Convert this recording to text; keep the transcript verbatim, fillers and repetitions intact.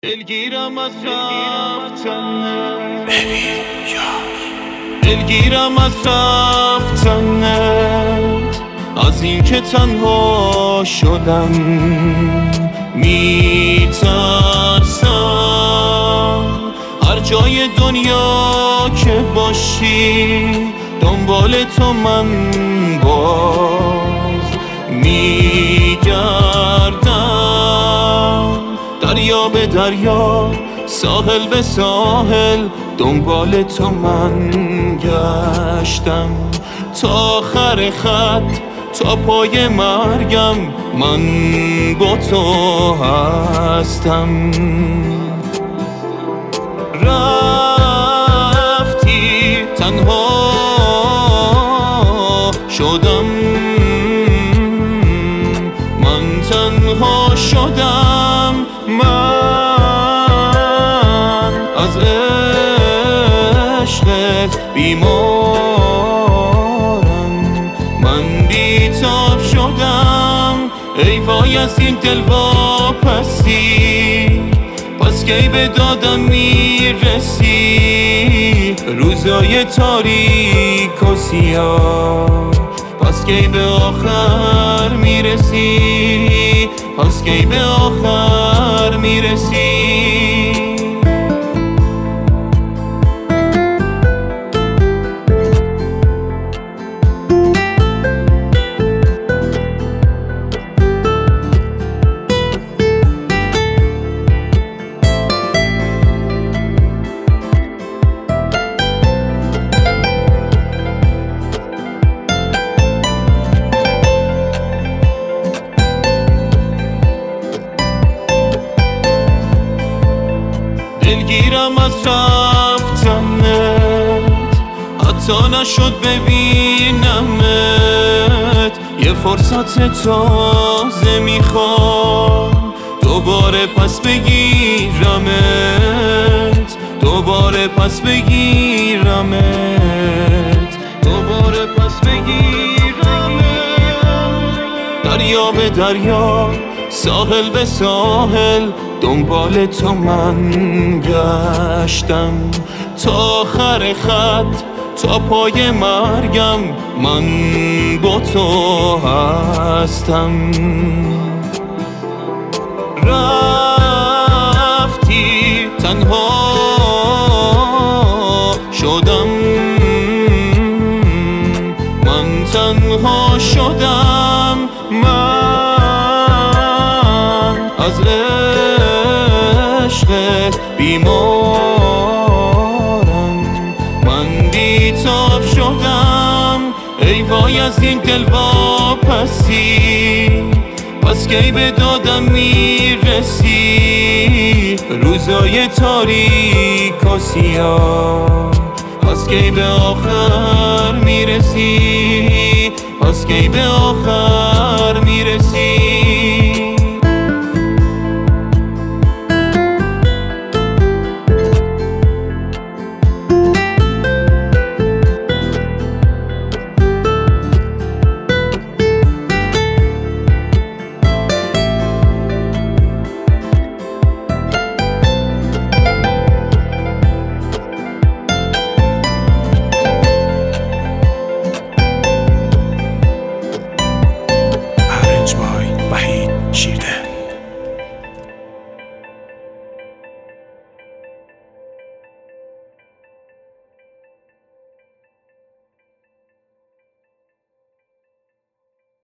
دلگیرم از رفتنت، دلگیرم از رفتنت، از این که تنها شدم میترسم هر جای دنیا که باشی دنبال تو من باز میگردم، دریا به دریا ساحل به ساحل دنبال تو من گشتم، تا آخر خط تا پای مرگم من با تو هستم. رفتی تنها شدم، من تنها شدم، من از عشقت بیمارم، من بیتاب شدم، ای وای از این دل واپسی، پس کی به دادم میرسی روزای تاریک و سیاه، پس کی به آخر میرسی، پس کی به آخر میرسی. دلگیرم از رفتنت، حتی نشد ببینمت، یه فرصت تازه میخوام دوباره پس بگیرمت، دوباره پس بگیرمت، دوباره پس بگیرمت، دریا به دریا ساحل به ساحل دنبال تو من گشتم، تا آخر خط تا پای مرگم من با تو هستم. رفتی تنها شدم، من تنها شدم، من از عشقت بیمارم، من بیتاب شدم، ای وای از این دل واپسی، پس کی به دادم میرسی روزای تاریک و سیاه، پس کی به آخر میرسی، پس کی به آخر میرسی.